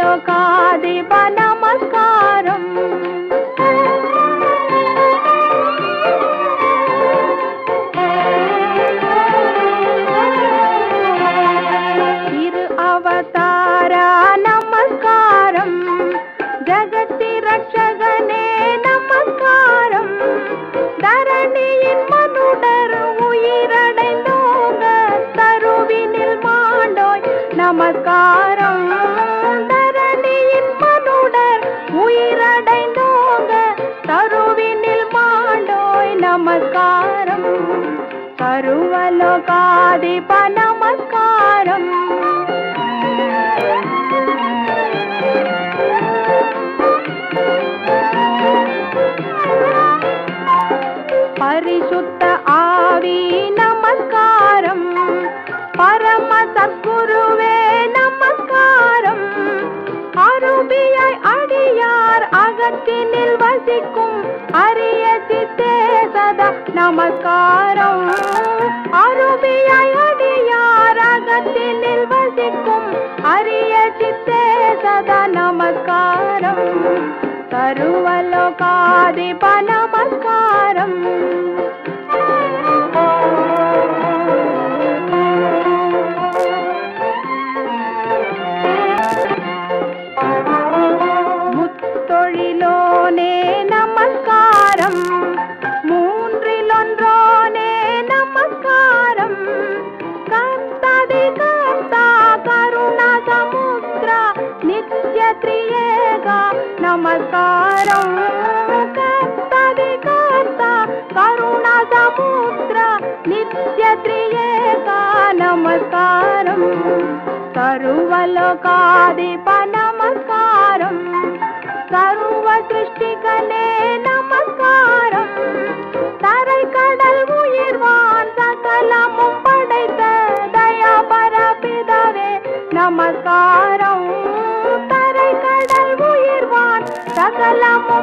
సర్వలోకాధిప నమస్కారం. తిరు అవతార నమస్కారం. ஜகத்தி ரட்சகனே நமஸ்காரம். தரணியின் மனுடர் உயிரடைந்தோங்க தருவினில் மாண்டோய் நமஸ்காரம். தரணியின் மனுடர் உயிரடைந்தோங்க தருவினில் மாண்டோய் நமஸ்காரம். சர்வலோகாதிப நமஸ்காரம். பரிசுத்த ஆவி நமஸ்காரம். பரம சத்குருவே நமஸ்காரம். அருபியாய் அடியார் அகத்தினில் வசிக்கும் அரிய சித்தே சதா நமஸ்காரம். அருபியாய் அடியார் அகத்தினில் வசிக்கும் அரிய சித்தே சதா நமஸ்காரம். சர்வலோகாதிப நமஸ்காரம். முத்தொழிலோனே நமஸ்காரம். மூன்றிலொன்றோனே நமஸ்காரம். கர்த்தாதி கர்த்தா கருணா சமுத்ரா நித்ய த்ரியேகா நமஸ்காரம். கர்த்தாதி கர்த்தா கருணா சமுத்ரா நித்ய த்ரியேகா நமஸ்காரம். சர்வலோகாதிப நமஸ்காரம். சர்வ சிருஷ்டிகனே நமஸ்காரம். தரை கடல் உயிர்வான் சகலமும் படைத்த தயாபர பிதாவே நமஸ்காரம். தரை கடல் உயிர்வான் சகலமும்